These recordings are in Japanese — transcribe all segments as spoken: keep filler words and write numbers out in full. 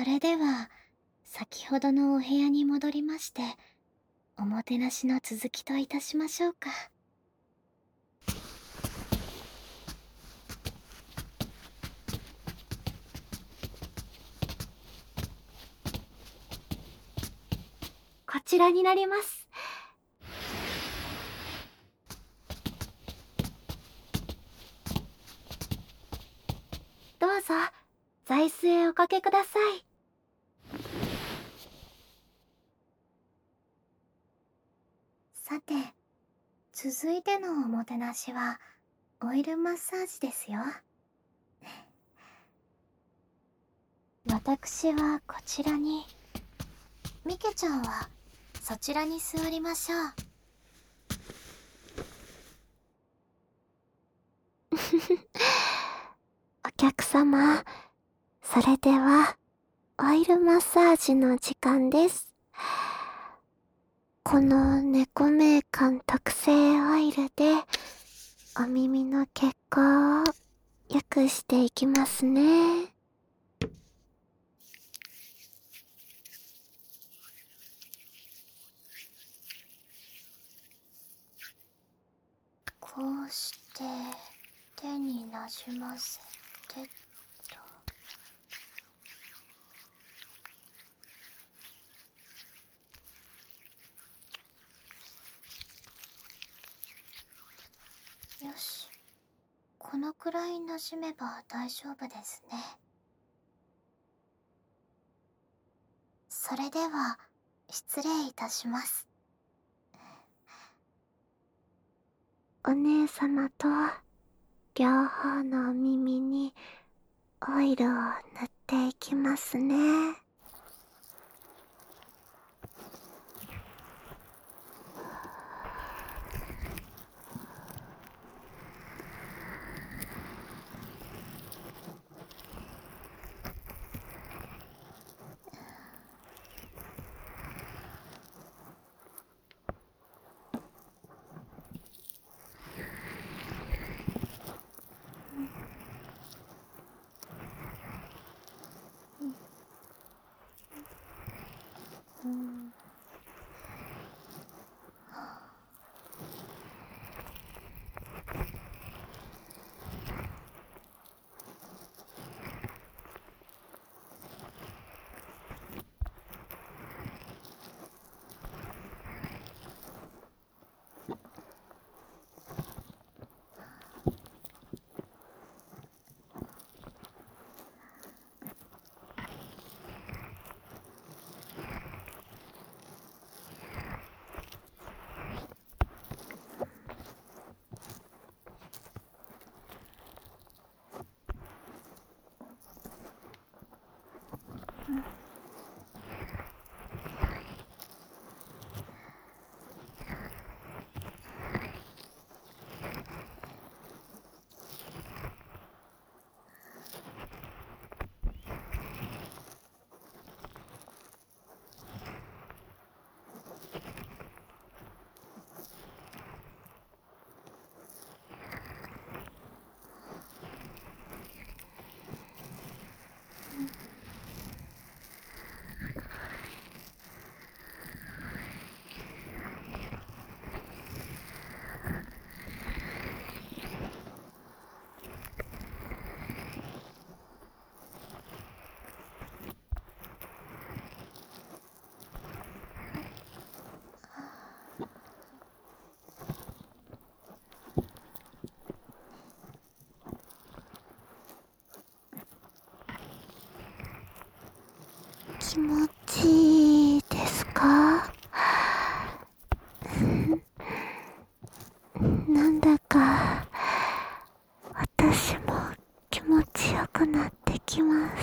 それでは、先ほどのお部屋に戻りまして、おもてなしの続きといたしましょうか。こちらになります。どうぞ、座椅子へおかけください。さて、続いてのおもてなしは、オイルマッサージですよ。私はこちらに、ミケちゃんはそちらに座りましょう。お客様、それでは、オイルマッサージの時間です。この猫名館特製オイルで、お耳の血行を良くしていきますね。こうして手になじませてと。よし、このくらいなじめば大丈夫ですね。それでは失礼いたします。お姉様と両方のお耳にオイルを塗っていきますね。うん。気持ちいいですか？なんだか私も気持ちよくなってきます。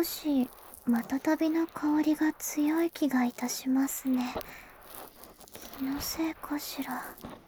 しまたたびの香りが強い気がいたしますね。気のせいかしら。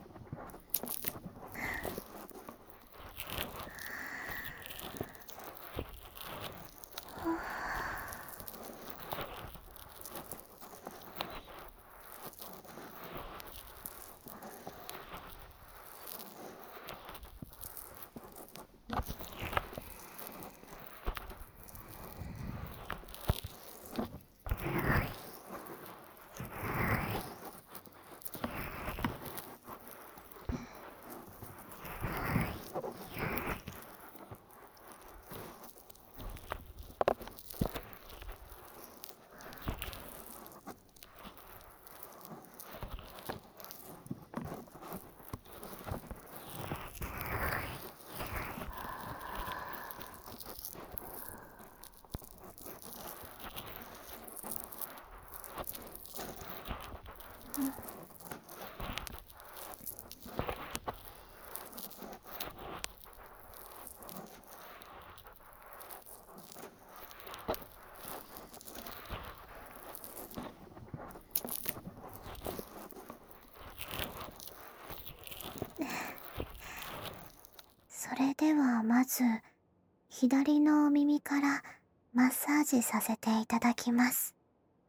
それではまず左のお耳からマッサージさせていただきます。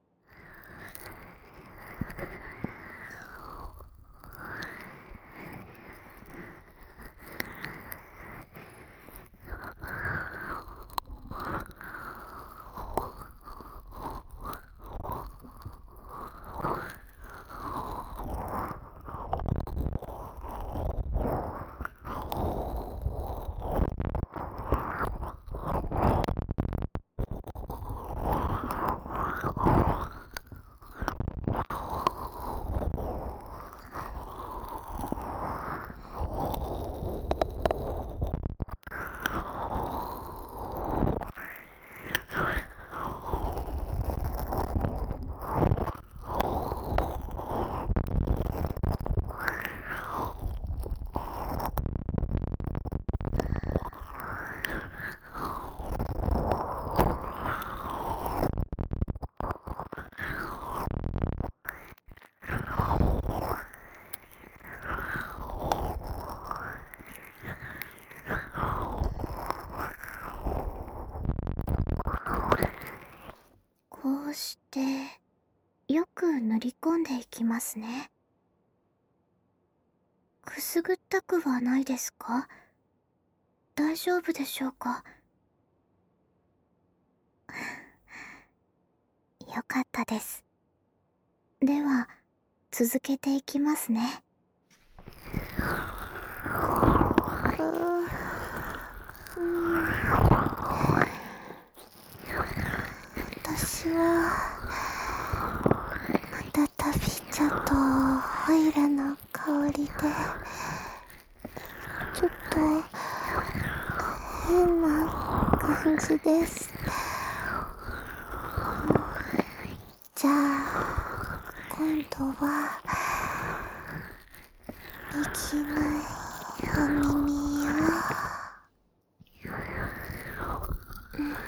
こうしてよく塗り込んでいきますね。くすぐったくはないですか？大丈夫でしょうか？よかったです。では続けていきますね。私はまたたび茶とオイルの香りでちょっと変な感じです。じゃあ今度は右のお耳を、うんうん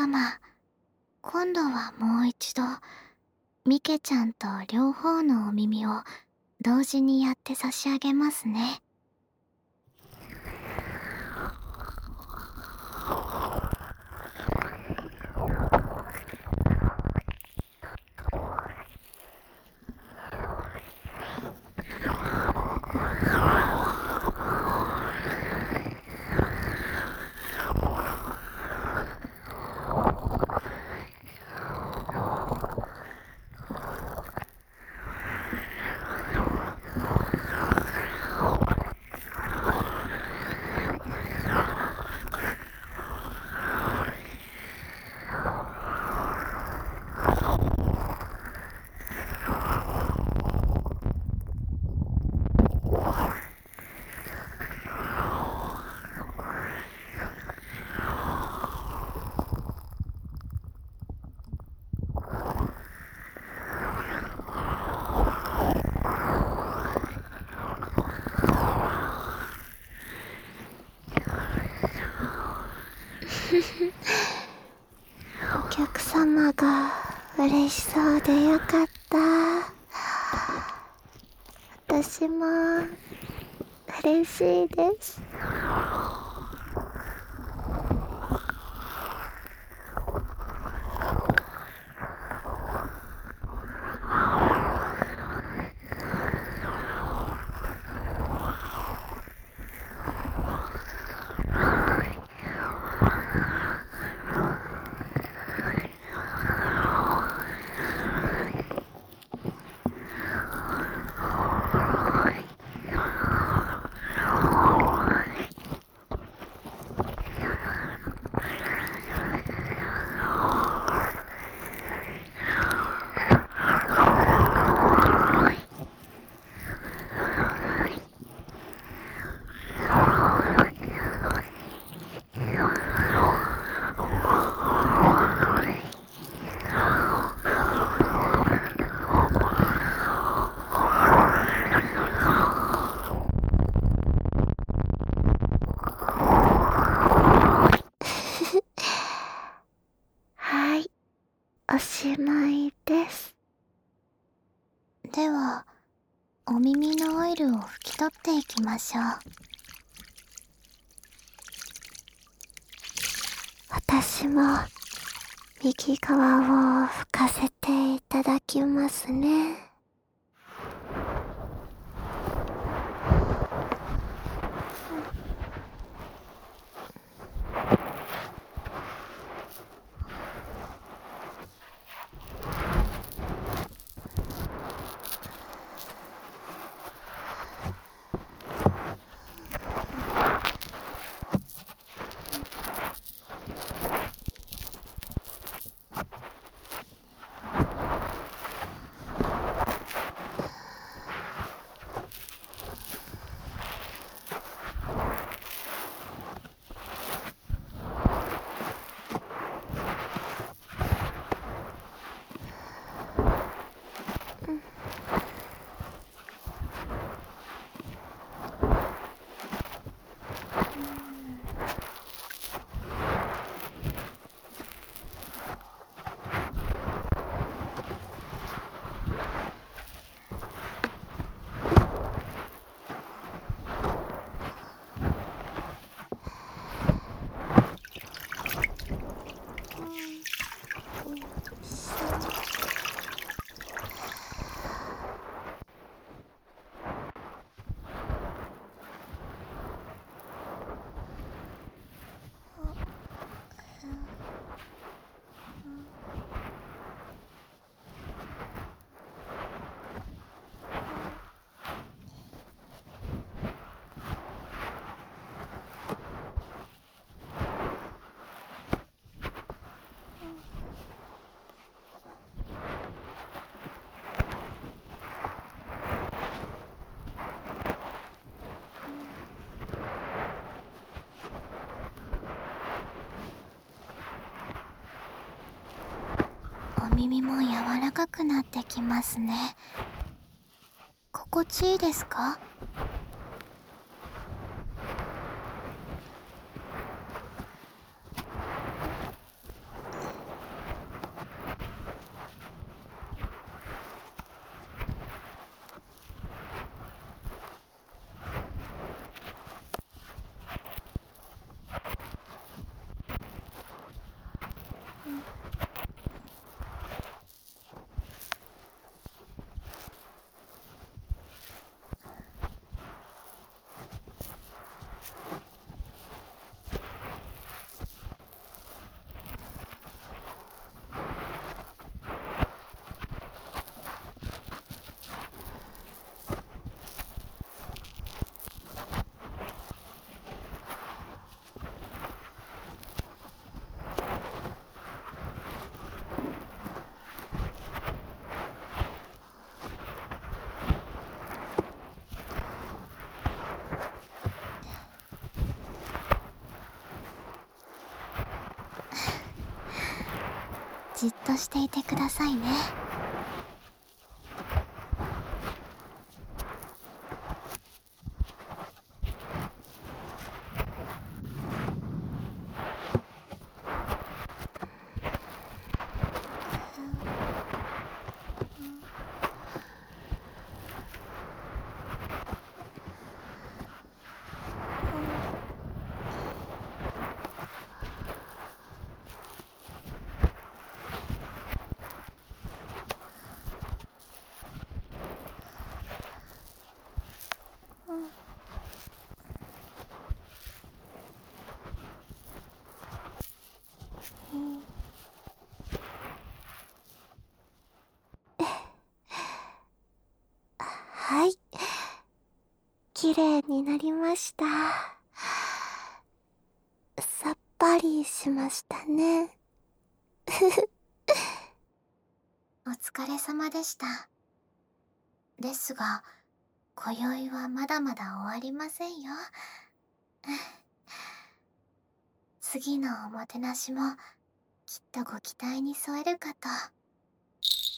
様、今度はもう一度ミケちゃんと両方のお耳を同時にやって差し上げますね。お客様が嬉しそうでよかった。私も嬉しいです。はい、おしまいです。では、お耳のオイルを拭き取っていきましょう。私も右側を拭かせていただきますね。お耳も柔らかくなってきますね。心地いいですか？ じっとしていてくださいね。はい。綺麗になりました。さっぱりしましたね。お疲れ様でした。ですが、今宵はまだまだ終わりませんよ。次のおもてなしもきっとご期待に添えるかと。